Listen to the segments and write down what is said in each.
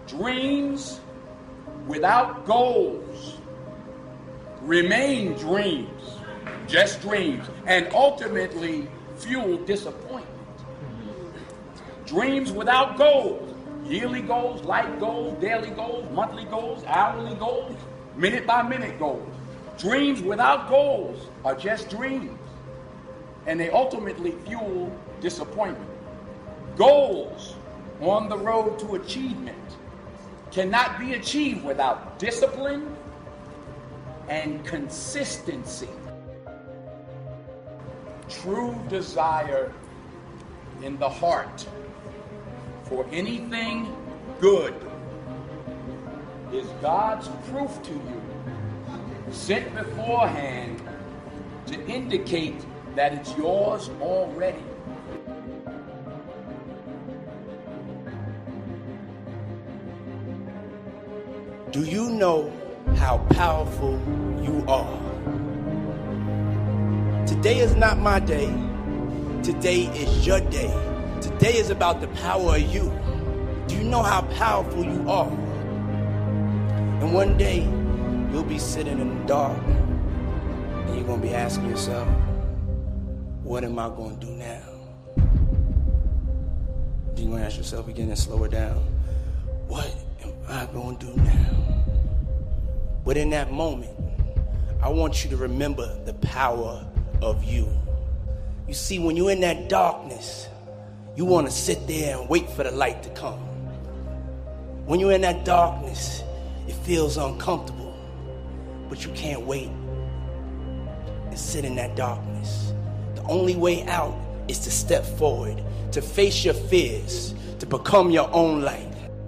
Dreams without goals remain dreams, just dreams, and ultimately fuel disappointment. Dreams without goals, yearly goals, life goals, daily goals, monthly goals, hourly goals, minute by minute goals. Dreams without goals are just dreams, and they ultimately fuel disappointment. Goals on the road to achievement cannot be achieved without discipline and consistency. True desire in the heart for anything good is God's proof to you, sent beforehand to indicate that it's yours already. Do you know how powerful you are? Today is not my day. Today is your day. Today is about the power of you. Do you know how powerful you are? And one day, you'll be sitting in the dark, and you're going to be asking yourself, what am I going to do now? You're going to ask yourself again and slow it down. What am I going to do now? But in that moment, I want you to remember the power of you. You see, when you're in that darkness, you want to sit there and wait for the light to come. When you're in that darkness, it feels uncomfortable, but you can't wait and sit in that darkness. The only way out is to step forward, to face your fears, to become your own light.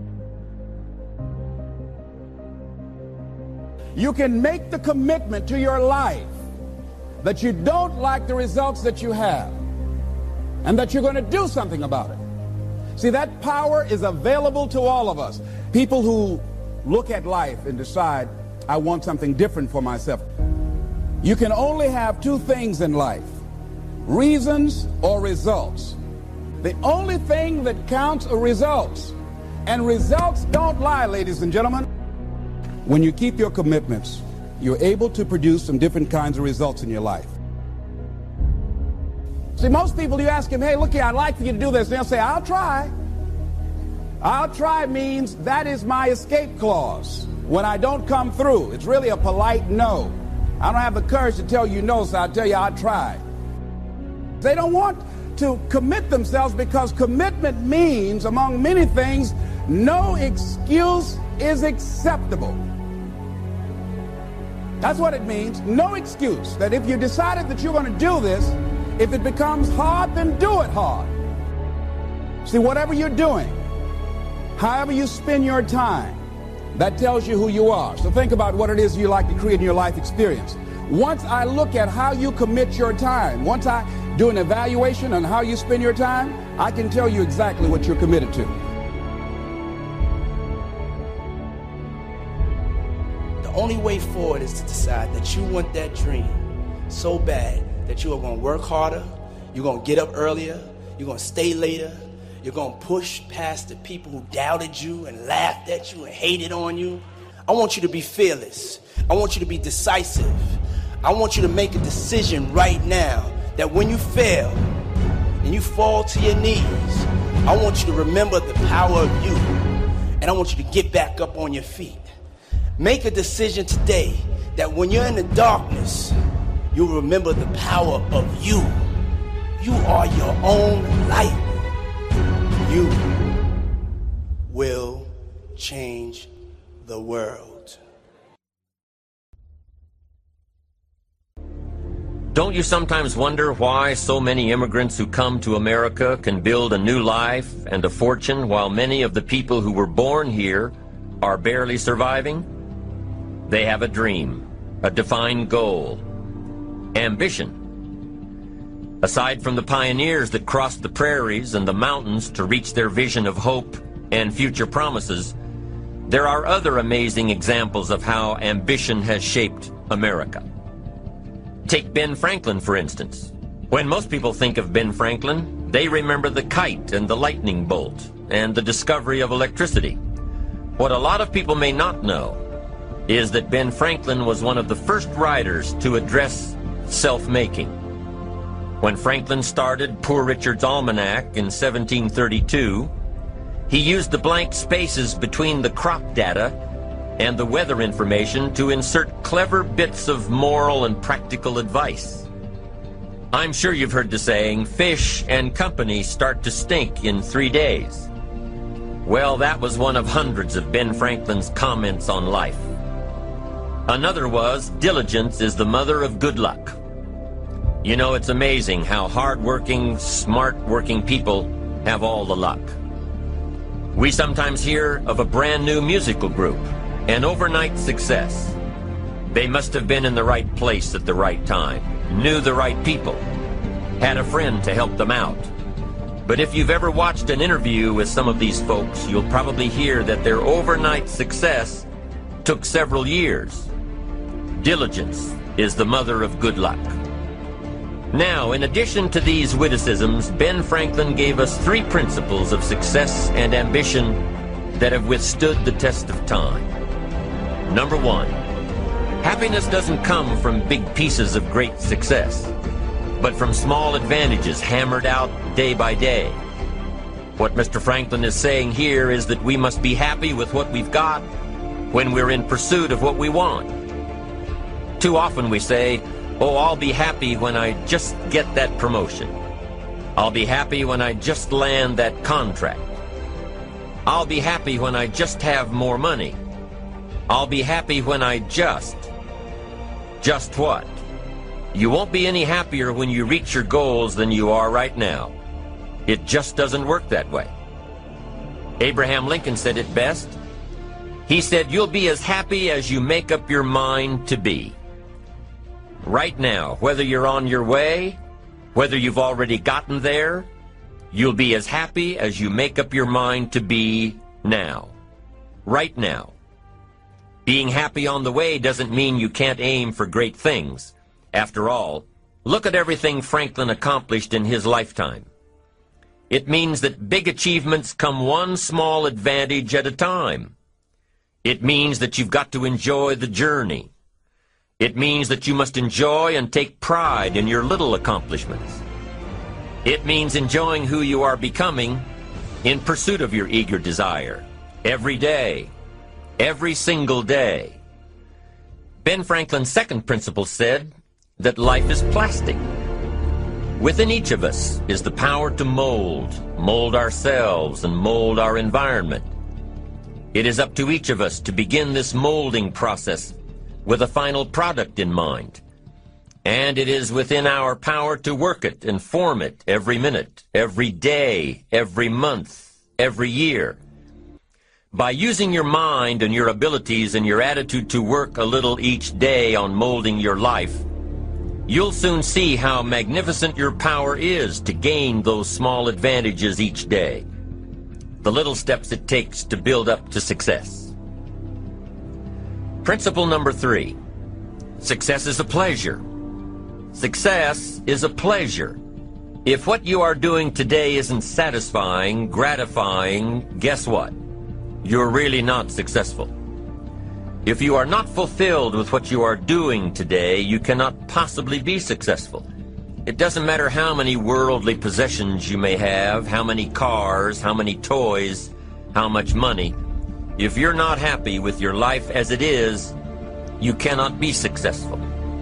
You can make the commitment to your life that you don't like the results that you have and that you're going to do something about it. See, that power is available to all of us. People who look at life and decide, I want something different for myself. You can only have two things in life, reasons or results. The only thing that counts are results. And results don't lie, ladies and gentlemen. When you keep your commitments, you're able to produce some different kinds of results in your life. See, most people, you ask them, hey, look here, I'd like for you to do this. And they'll say, I'll try. I'll try means that is my escape clause. When I don't come through, it's really a polite no. I don't have the courage to tell you no, so I'll tell you I'll try. They don't want to commit themselves because commitment means, among many things, no excuse is acceptable. That's what it means, no excuse. That if you decided that you're going to do this, if it becomes hard, then do it hard. See, whatever you're doing, however you spend your time, that tells you who you are. So think about what it is you like to create in your life experience. Once I look at how you commit your time, once I do an evaluation on how you spend your time, I can tell you exactly what you're committed to. The only way forward is to decide that you want that dream so bad that you are going to work harder, you're going to get up earlier, you're going to stay later, you're going to push past the people who doubted you and laughed at you and hated on you. I want you to be fearless. I want you to be decisive. I want you to make a decision right now that when you fail and you fall to your knees, I want you to remember the power of you, and I want you to get back up on your feet. Make a decision today that when you're in the darkness, you'll remember the power of you. You are your own light. You will change the world. Don't you sometimes wonder why so many immigrants who come to America can build a new life and a fortune while many of the people who were born here are barely surviving? They have a dream, a defined goal, ambition. Aside from the pioneers that crossed the prairies and the mountains to reach their vision of hope and future promises, there are other amazing examples of how ambition has shaped America. Take Ben Franklin, for instance. When most people think of Ben Franklin, they remember the kite and the lightning bolt and the discovery of electricity. What a lot of people may not know is that Ben Franklin was one of the first writers to address self-making. When Franklin started Poor Richard's Almanac in 1732, he used the blank spaces between the crop data and the weather information to insert clever bits of moral and practical advice. I'm sure you've heard the saying, fish and company start to stink in 3 days. Well, that was one of hundreds of Ben Franklin's comments on life. Another was, diligence is the mother of good luck. You know, it's amazing how hard-working, smart-working people have all the luck. We sometimes hear of a brand new musical group, an overnight success. They must have been in the right place at the right time, knew the right people, had a friend to help them out. But if you've ever watched an interview with some of these folks, you'll probably hear that their overnight success took several years. Diligence is the mother of good luck. Now, in addition to these witticisms, Ben Franklin gave us 3 principles of success and ambition that have withstood the test of time. Number 1, happiness doesn't come from big pieces of great success, but from small advantages hammered out day by day. What Mr. Franklin is saying here is that we must be happy with what we've got when we're in pursuit of what we want. Too often we say, oh, I'll be happy when I just get that promotion. I'll be happy when I just land that contract. I'll be happy when I just have more money. I'll be happy when I just what? You won't be any happier when you reach your goals than you are right now. It just doesn't work that way. Abraham Lincoln said it best. He said, you'll be as happy as you make up your mind to be. Right now, whether you're on your way, whether you've already gotten there, you'll be as happy as you make up your mind to be now. Right now. Being happy on the way doesn't mean you can't aim for great things. After all, look at everything Franklin accomplished in his lifetime. It means that big achievements come one small advantage at a time. It means that you've got to enjoy the journey. It means that you must enjoy and take pride in your little accomplishments. It means enjoying who you are becoming in pursuit of your eager desire, every day, every single day. Ben Franklin's second principle said that life is plastic. Within each of us is the power to mold ourselves and mold our environment. It is up to each of us to begin this molding process with a final product in mind. And it is within our power to work it and form it every minute, every day, every month, every year. By using your mind and your abilities and your attitude to work a little each day on molding your life, you'll soon see how magnificent your power is to gain those small advantages each day. The little steps it takes to build up to success. Principle number 3, success is a pleasure. Success is a pleasure. If what you are doing today isn't satisfying, gratifying, guess what? You're really not successful. If you are not fulfilled with what you are doing today, you cannot possibly be successful. It doesn't matter how many worldly possessions you may have, how many cars, how many toys, how much money. If you're not happy with your life as it is, you cannot be successful.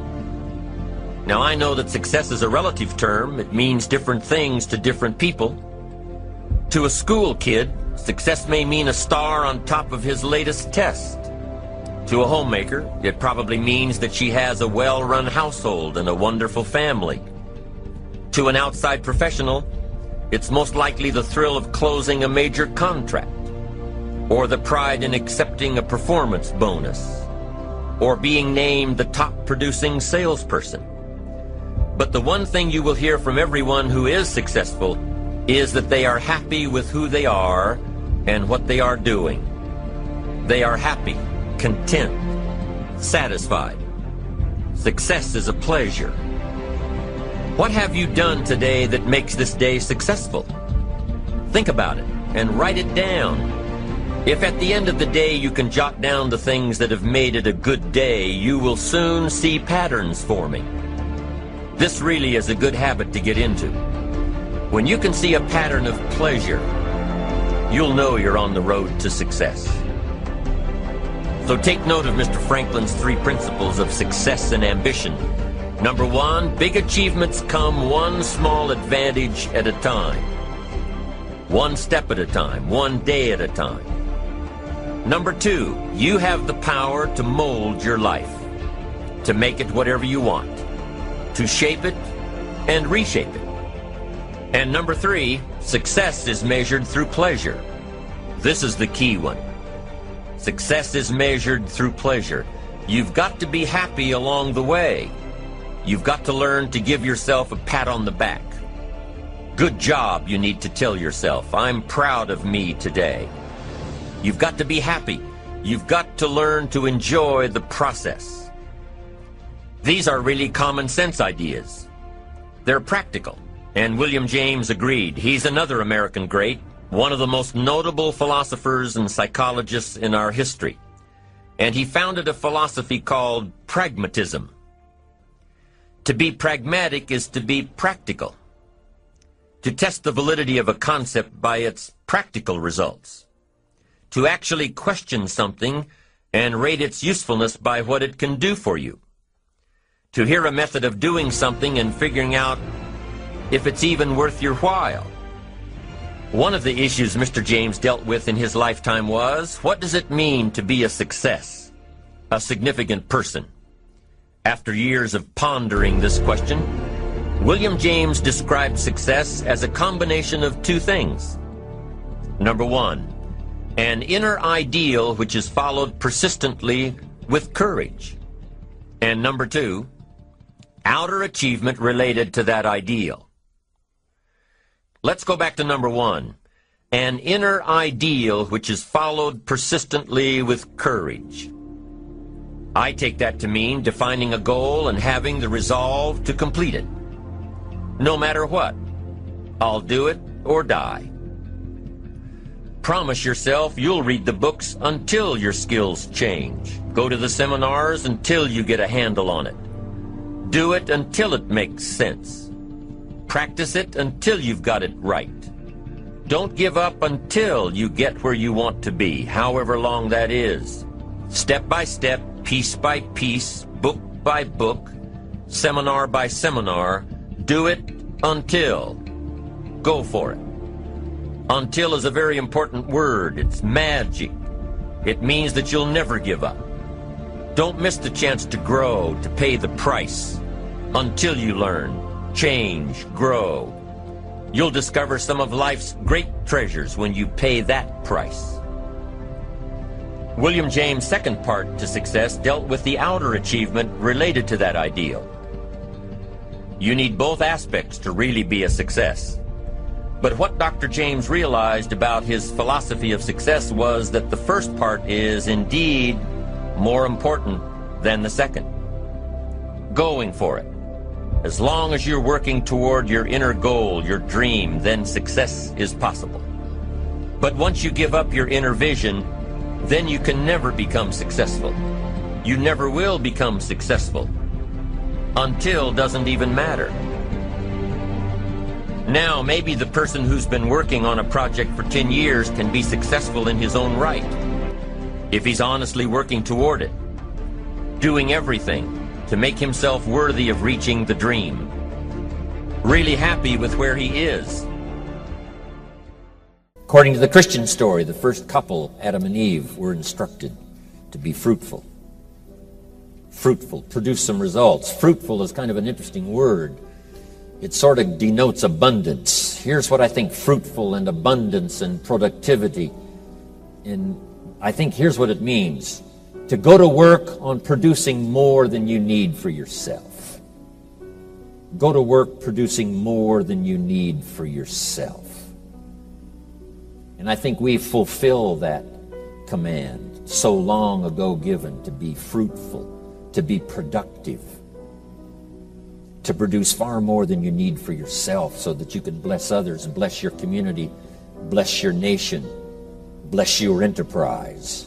Now, I know that success is a relative term. It means different things to different people. To a school kid, success may mean a star on top of his latest test. To a homemaker, it probably means that she has a well-run household and a wonderful family. To an outside professional, it's most likely the thrill of closing a major contract, or the pride in accepting a performance bonus, or being named the top producing salesperson. But the one thing you will hear from everyone who is successful is that they are happy with who they are and what they are doing. They are happy, content, satisfied. Success is a pleasure. What have you done today that makes this day successful? Think about it and write it down. If at the end of the day you can jot down the things that have made it a good day, you will soon see patterns forming. This really is a good habit to get into. When you can see a pattern of pleasure, you'll know you're on the road to success. So take note of Mr. Franklin's 3 principles of success and ambition. Number 1, big achievements come one small advantage at a time. One step at a time, one day at a time. Number 2, you have the power to mold your life, to make it whatever you want, to shape it and reshape it. And number 3, success is measured through pleasure. This is the key one. Success is measured through pleasure. You've got to be happy along the way. You've got to learn to give yourself a pat on the back. Good job, you need to tell yourself. I'm proud of me today. You've got to be happy. You've got to learn to enjoy the process. These are really common sense ideas. They're practical. And William James agreed. He's another American great, one of the most notable philosophers and psychologists in our history. And he founded a philosophy called pragmatism. To be pragmatic is to be practical. To test the validity of a concept by its practical results. To actually question something and rate its usefulness by what it can do for you. To hear a method of doing something and figuring out if it's even worth your while. One of the issues Mr. James dealt with in his lifetime was, what does it mean to be a success, a significant person? After years of pondering this question, William James described success as a combination of 2 things. Number 1, an inner ideal which is followed persistently with courage. And number 2, outer achievement related to that ideal. Let's go back to number 1, an inner ideal which is followed persistently with courage. I take that to mean defining a goal and having the resolve to complete it. No matter what, I'll do it or die. Promise yourself you'll read the books until your skills change. Go to the seminars until you get a handle on it. Do it until it makes sense. Practice it until you've got it right. Don't give up until you get where you want to be, however long that is. Step by step, piece by piece, book by book, seminar by seminar, do it until. Go for it. Until is a very important word. It's magic. It means that you'll never give up. Don't miss the chance to grow, to pay the price. Until you learn, change, grow. You'll discover some of life's great treasures when you pay that price. William James' second part to success dealt with the outer achievement related to that ideal. You need both aspects to really be a success. But what Dr. James realized about his philosophy of success was that the first part is indeed more important than the second. Going for it. As long as you're working toward your inner goal, your dream, then success is possible. But once you give up your inner vision, then you can never become successful. You never will become successful. Until doesn't even matter. Now, maybe the person who's been working on a project for 10 years can be successful in his own right, if he's honestly working toward it, doing everything to make himself worthy of reaching the dream, really happy with where he is. According to the Christian story, the first couple, Adam and Eve, were instructed to be fruitful. Fruitful, produce some results. Fruitful is kind of an interesting word. It sort of denotes abundance. Here's what I think fruitful and abundance and productivity. And I think here's what it means. To go to work on producing more than you need for yourself. Go to work producing more than you need for yourself. And I think we fulfill that command so long ago given, to be fruitful, to be productive, to produce far more than you need for yourself so that you can bless others, bless your community, bless your nation, bless your enterprise.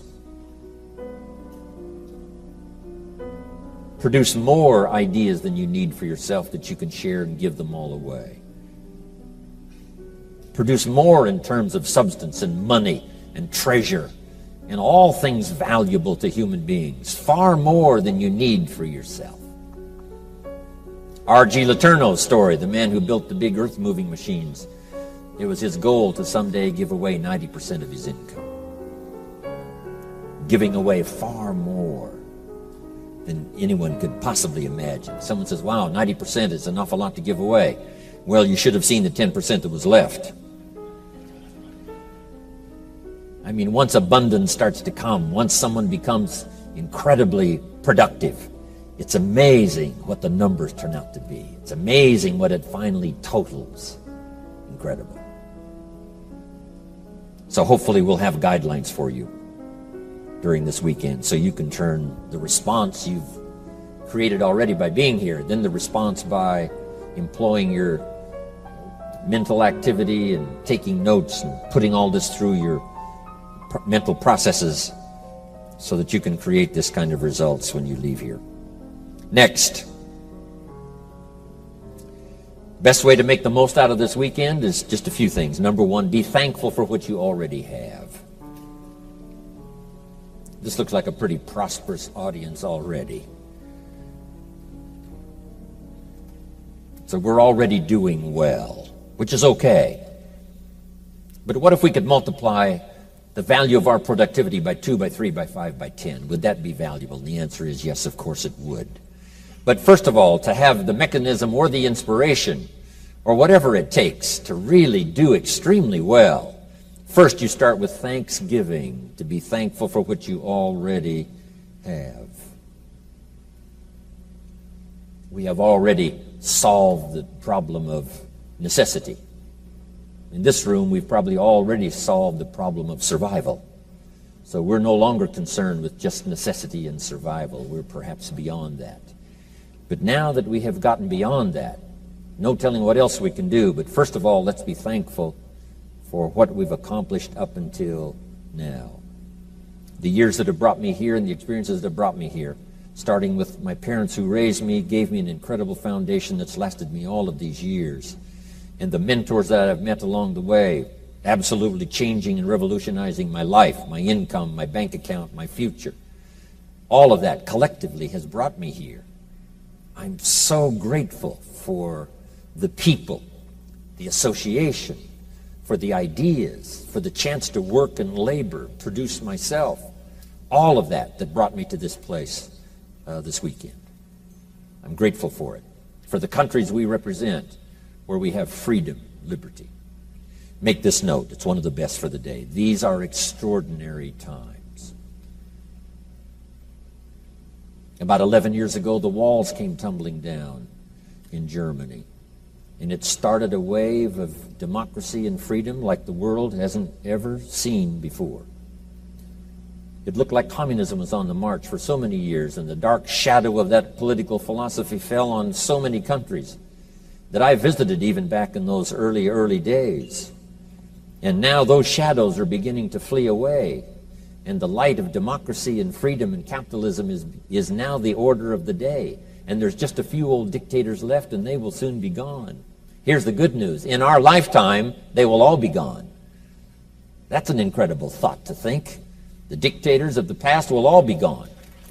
Produce more ideas than you need for yourself that you can share and give them all away. Produce more in terms of substance and money and treasure and all things valuable to human beings, far more than you need for yourself. R.G. Letourneau's story, the man who built the big earth-moving machines, it was his goal to someday give away 90% of his income. Giving away far more than anyone could possibly imagine. Someone says, wow, 90% is an awful lot to give away. Well, you should have seen the 10% that was left. I mean, once abundance starts to come, once someone becomes incredibly productive, it's amazing what the numbers turn out to be. It's amazing what it finally totals. Incredible. So hopefully we'll have guidelines for you during this weekend so you can turn the response you've created already by being here, then the response by employing your mental activity and taking notes and putting all this through your mental processes so that you can create this kind of results when you leave here. Next, best way to make the most out of this weekend is just a few things. Number one, be thankful for what you already have. This looks like a pretty prosperous audience already. So we're already doing well, which is okay. But what if we could multiply the value of our productivity by 2, by 3, by 5, by 10? Would that be valuable? And the answer is yes, of course it would. But first of all, to have the mechanism or the inspiration or whatever it takes to really do extremely well, first you start with thanksgiving, to be thankful for what you already have. We have already solved the problem of necessity. In this room, we've probably already solved the problem of survival. So we're no longer concerned with just necessity and survival. We're perhaps beyond that. But now that we have gotten beyond that, no telling what else we can do, but first of all, let's be thankful for what we've accomplished up until now. The years that have brought me here and the experiences that have brought me here, starting with my parents who raised me, gave me an incredible foundation that's lasted me all of these years. And the mentors that I've met along the way, absolutely changing and revolutionizing my life, my income, my bank account, my future. All of that collectively has brought me here. I'm so grateful for the people, the association, for the ideas, for the chance to work and labor, produce myself. All of that brought me to this place this weekend. I'm grateful for it. For the countries we represent, where we have freedom, liberty. Make this note. It's one of the best for the day. These are extraordinary times. About 11 years ago, the walls came tumbling down in Germany. And it started a wave of democracy and freedom like the world hasn't ever seen before. It looked like communism was on the march for so many years, and the dark shadow of that political philosophy fell on so many countries that I visited even back in those early days. And now those shadows are beginning to flee away, and the light of democracy and freedom and capitalism is now the order of the day. And there's just a few old dictators left, and they will soon be gone. Here's the good news. In our lifetime, they will all be gone. That's an incredible thought to think. The dictators of the past will all be gone.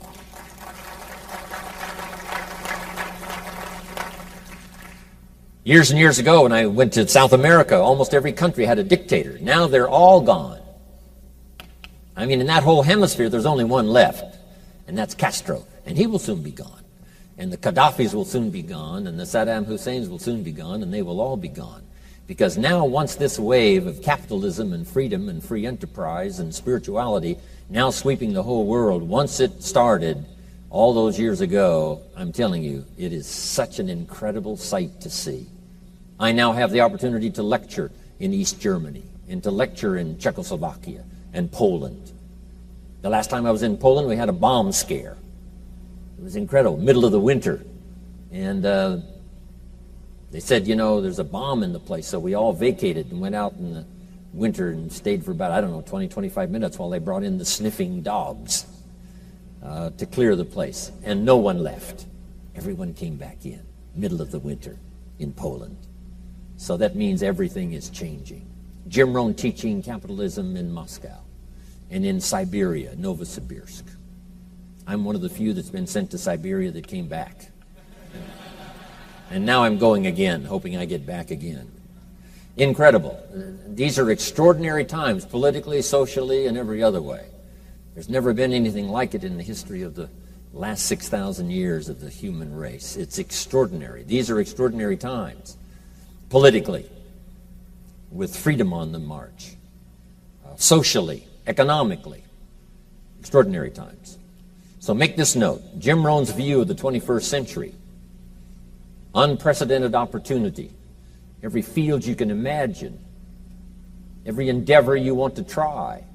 Years and years ago, when I went to South America, almost every country had a dictator. Now they're all gone. I mean, in that whole hemisphere, there's only one left, and that's Castro, and he will soon be gone. And the Gaddafis will soon be gone, and the Saddam Husseins will soon be gone, and they will all be gone. Because now, once this wave of capitalism and freedom and free enterprise and spirituality now sweeping the whole world, once it started all those years ago, I'm telling you, it is such an incredible sight to see. I now have the opportunity to lecture in East Germany and to lecture in Czechoslovakia and Poland. The last time I was in Poland, we had a bomb scare. It was incredible, middle of the winter. And they said, you know, there's a bomb in the place. So we all vacated and went out in the winter and stayed for about, 20, 25 minutes while they brought in the sniffing dogs to clear the place. And no one left. Everyone came back in, middle of the winter in Poland. So that means everything is changing. Jim Rohn teaching capitalism in Moscow and in Siberia, Novosibirsk. I'm one of the few that's been sent to Siberia that came back. And now I'm going again, hoping I get back again. Incredible. These are extraordinary times, politically, socially, and every other way. There's never been anything like it in the history of the last 6,000 years of the human race. It's extraordinary. These are extraordinary times, politically, with freedom on the march, socially, economically, extraordinary times. So make this note. Jim Rohn's view of the 21st century, unprecedented opportunity, every field you can imagine, every endeavor you want to try.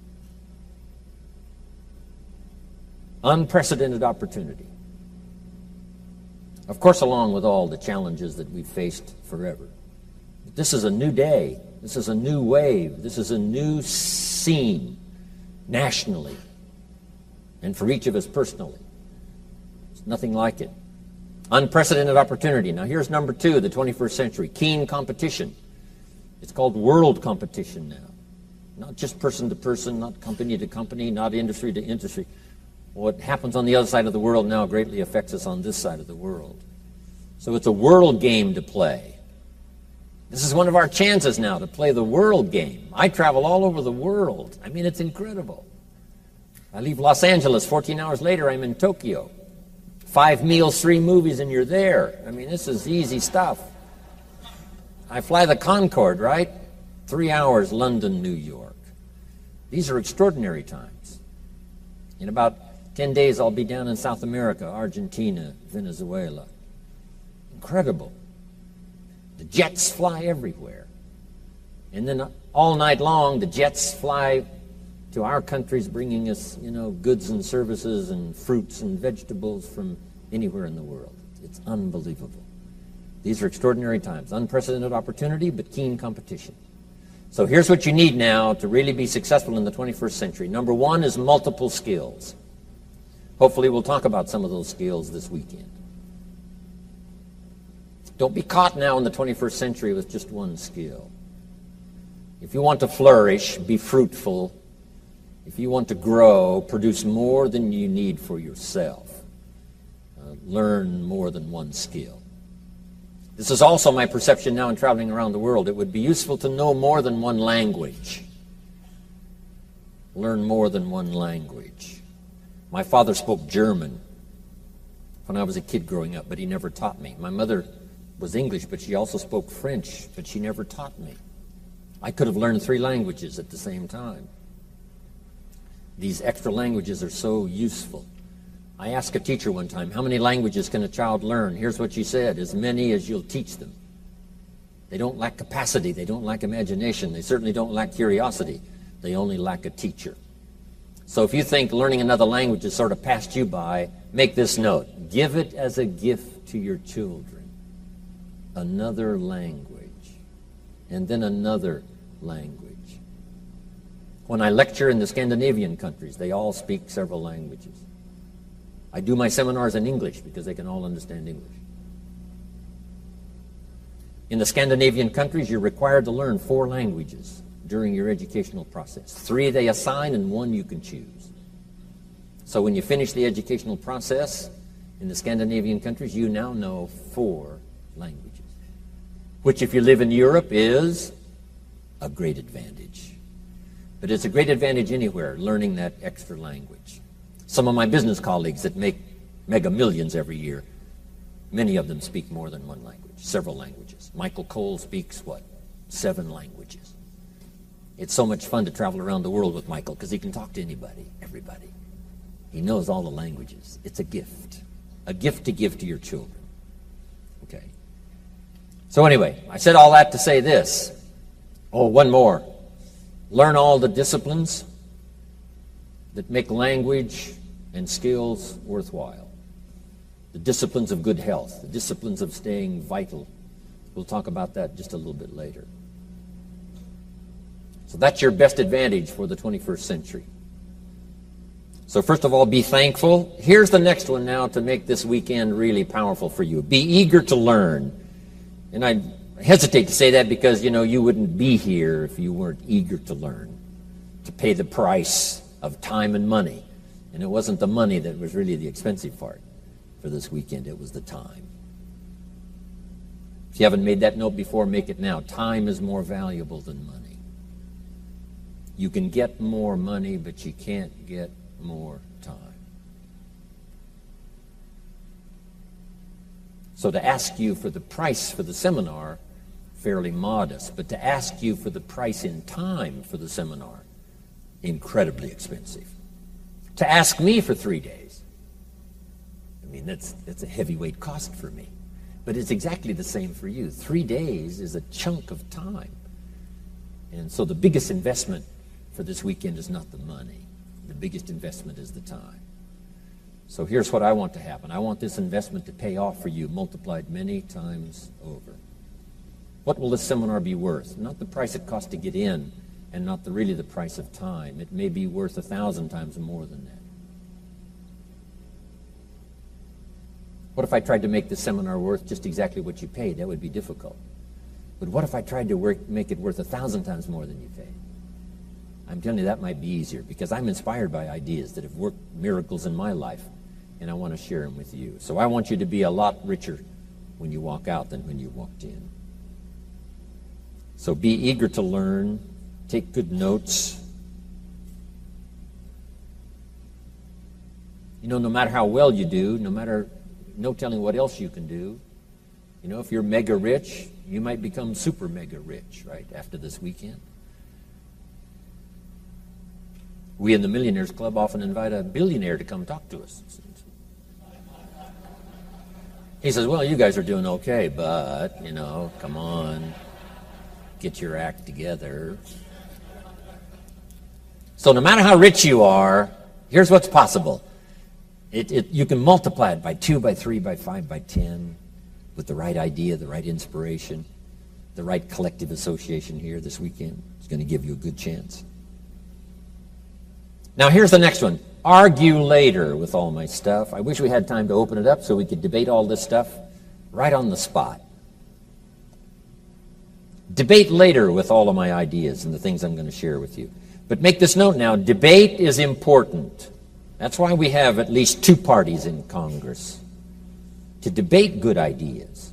Unprecedented opportunity. Of course, along with all the challenges that we've faced forever. But this is a new day. This is a new wave. This is a new scene nationally and for each of us personally. There's nothing like it. Unprecedented opportunity. Now here's number 2, the 21st century. Keen competition. It's called world competition now. Not just person to person, not company to company, not industry to industry. What happens on the other side of the world now greatly affects us on this side of the world. So it's a world game to play. This is one of our chances now to play the world game. I travel all over the world. I mean, it's incredible. I leave Los Angeles, 14 hours later, I'm in Tokyo. 5 meals, 3 movies, and you're there. I mean, this is easy stuff. I fly the Concorde, right? 3 hours, London, New York. These are extraordinary times. In about 10 days, I'll be down in South America, Argentina, Venezuela. Incredible. The jets fly everywhere. And then all night long, the jets fly to our countries, bringing us, goods and services and fruits and vegetables from anywhere in the world. It's unbelievable. These are extraordinary times. Unprecedented opportunity, but keen competition. So here's what you need now to really be successful in the 21st century. Number 1 is multiple skills. Hopefully we'll talk about some of those skills this weekend. Don't be caught now in the 21st century with just one skill. If you want to flourish, be fruitful. If you want to grow, produce more than you need for yourself. Learn more than one skill. This is also my perception now in traveling around the world. It would be useful to know more than one language. Learn more than one language. My father spoke German when I was a kid growing up, but he never taught me. My mother was English, but she also spoke French, but she never taught me. I could have learned 3 languages at the same time. These extra languages are so useful. I asked a teacher one time, how many languages can a child learn? Here's what she said, as many as you'll teach them. They don't lack capacity. They don't lack imagination. They certainly don't lack curiosity. They only lack a teacher. So if you think learning another language has sort of passed you by, make this note. Give it as a gift to your children. Another language. And then another language. When I lecture in the Scandinavian countries, they all speak several languages. I do my seminars in English because they can all understand English. In the Scandinavian countries, you're required to learn 4 languages during your educational process. 3 they assign and 1 you can choose. So when you finish the educational process in the Scandinavian countries, you now know 4 languages, which if you live in Europe is a great advantage. But it's a great advantage anywhere, learning that extra language. Some of my business colleagues that make mega millions every year, many of them speak more than 1 language, several languages. Michael Cole speaks, 7 languages. It's so much fun to travel around the world with Michael because he can talk to anybody, everybody. He knows all the languages. It's a gift to give to your children. Okay. So anyway, I said all that to say this. Oh, one more. Learn all the disciplines that make language and skills worthwhile. The disciplines of good health, the disciplines of staying vital. We'll talk about that just a little bit later. So that's your best advantage for the 21st century. So first of all, be thankful. Here's the next one now to make this weekend really powerful for you. Be eager to learn. And I hesitate to say that because, you wouldn't be here if you weren't eager to learn, to pay the price of time and money. And it wasn't the money that was really the expensive part for this weekend. It was the time. If you haven't made that note before, make it now. Time is more valuable than money. You can get more money, but you can't get more time. So to ask you for the price for the seminar, fairly modest. But to ask you for the price in time for the seminar, incredibly expensive. To ask me for 3 days, that's a heavyweight cost for me. But it's exactly the same for you. 3 days is a chunk of time. And so the biggest investment for this weekend is not the money. The biggest investment is the time. So here's what I want to happen. I want this investment to pay off for you, multiplied many times over. What will this seminar be worth? Not the price it costs to get in, and not really the price of time. It may be worth 1,000 times more than that. What if I tried to make the seminar worth just exactly what you paid? That would be difficult. But what if I tried to make it worth 1,000 times more than you paid? I'm telling you, that might be easier because I'm inspired by ideas that have worked miracles in my life, and I want to share them with you. So I want you to be a lot richer when you walk out than when you walked in. So be eager to learn. Take good notes. No matter how well you do, no telling what else you can do. If you're mega rich, you might become super mega rich, right, after this weekend. We in the Millionaires Club often invite a billionaire to come talk to us. He says, well, you guys are doing okay, but, come on, get your act together. So no matter how rich you are, here's what's possible. You can multiply it by 2, by 3, by 5, by 10 with the right idea, the right inspiration, the right collective association here this weekend. It's going to give you a good chance. Now here's the next one. Argue later with all my stuff. I wish we had time to open it up so we could debate all this stuff right on the spot. Debate later with all of my ideas and the things I'm going to share with you. But make this note now, debate is important. That's why we have at least 2 parties in Congress, to debate good ideas.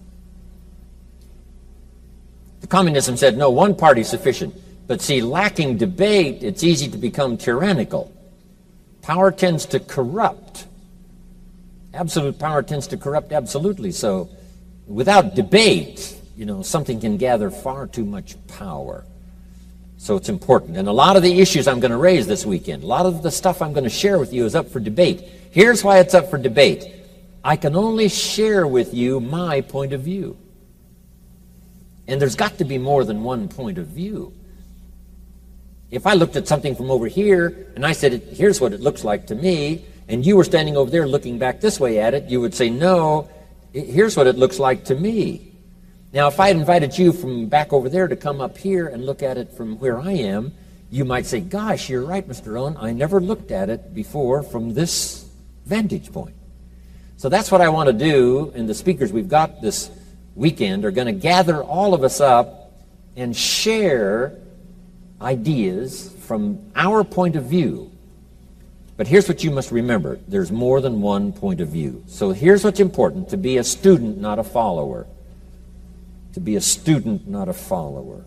The communism said, no, one party is sufficient. But see, lacking debate, it's easy to become tyrannical. Power tends to corrupt. Absolute power tends to corrupt absolutely. So without debate, something can gather far too much power. So it's important. And a lot of the issues I'm going to raise this weekend, a lot of the stuff I'm going to share with you is up for debate. Here's why it's up for debate. I can only share with you my point of view. And there's got to be more than one point of view. If I looked at something from over here and I said, here's what it looks like to me, and you were standing over there looking back this way at it, you would say, no, here's what it looks like to me. Now, if I had invited you from back over there to come up here and look at it from where I am, you might say, gosh, you're right, Mr. Owen, I never looked at it before from this vantage point. So that's what I want to do, and the speakers we've got this weekend are going to gather all of us up and share ideas from our point of view. But here's what you must remember. There's more than one point of view. So here's what's important, to be a student, not a follower. To be a student, not a follower.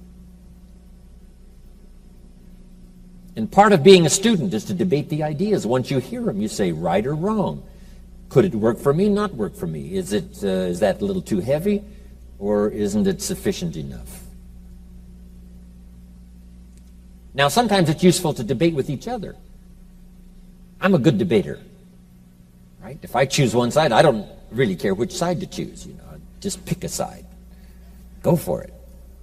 And part of being a student is to debate the ideas. Once you hear them, you say right or wrong. Could it work for me, not work for me? Is that a little too heavy, or isn't it sufficient enough? Now, sometimes it's useful to debate with each other. I'm a good debater, right? If I choose one side, I don't really care which side to choose. Just pick a side. Go for it.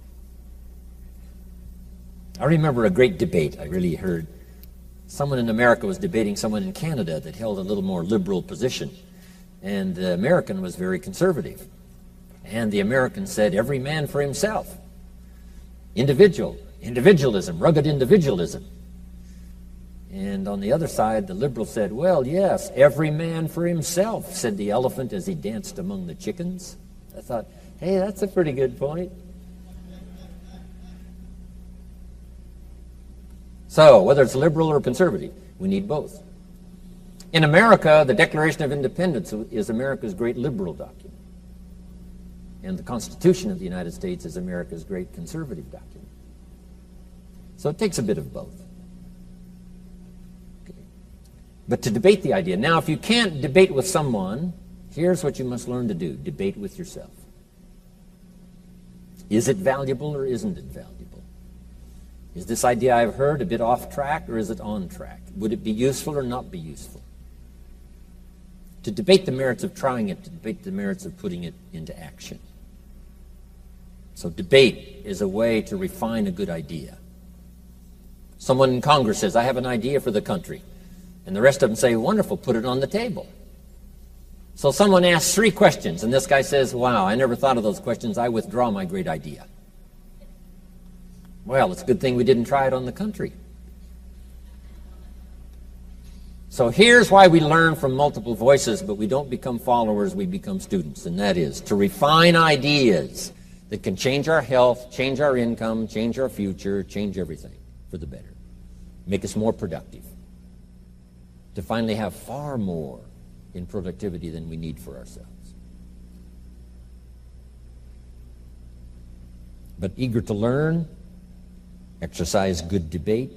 I remember a great debate I really heard. Someone in America was debating someone in Canada that held a little more liberal position. And the American was very conservative. And the American said, every man for himself. Individual. Individualism, rugged individualism. And on the other side, the liberal said, well, yes, every man for himself, said the elephant as he danced among the chickens. I thought, hey, that's a pretty good point. So, whether it's liberal or conservative, we need both. In America, the Declaration of Independence is America's great liberal document. And the Constitution of the United States is America's great conservative document. So it takes a bit of both. Okay. But to debate the idea, now if you can't debate with someone, here's what you must learn to do. Debate with yourself. Is it valuable or isn't it valuable? Is this idea I've heard a bit off track or is it on track? Would it be useful or not be useful? To debate the merits of trying it, to debate the merits of putting it into action. So debate is a way to refine a good idea. Someone in Congress says, I have an idea for the country. And the rest of them say, wonderful, put it on the table. So someone asks 3 questions, and this guy says, wow, I never thought of those questions. I withdraw my great idea. Well, it's a good thing we didn't try it on the country. So here's why we learn from multiple voices, but we don't become followers, we become students, and that is to refine ideas that can change our health, change our income, change our future, change everything for the better, make us more productive, to finally have far more in productivity than we need for ourselves. But eager to learn, exercise good debate.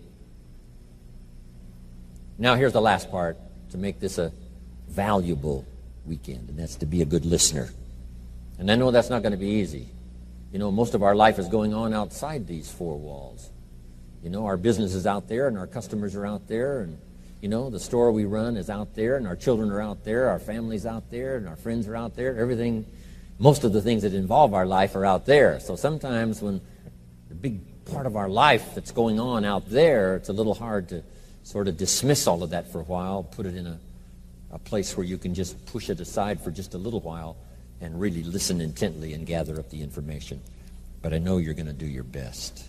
Now here's the last part to make this a valuable weekend, and that's to be a good listener. And I know that's not going to be easy. You know, most of our life is going on outside these 4 walls. You know, our business is out there, and our customers are out there, and, you know, the store we run is out there, and our children are out there, our family's out there, and our friends are out there. Everything, most of the things that involve our life are out there. So sometimes when the big part of our life that's going on out there, it's a little hard to sort of dismiss all of that for a while, put it in a place where you can just push it aside for just a little while and really listen intently and gather up the information. But I know you're going to do your best.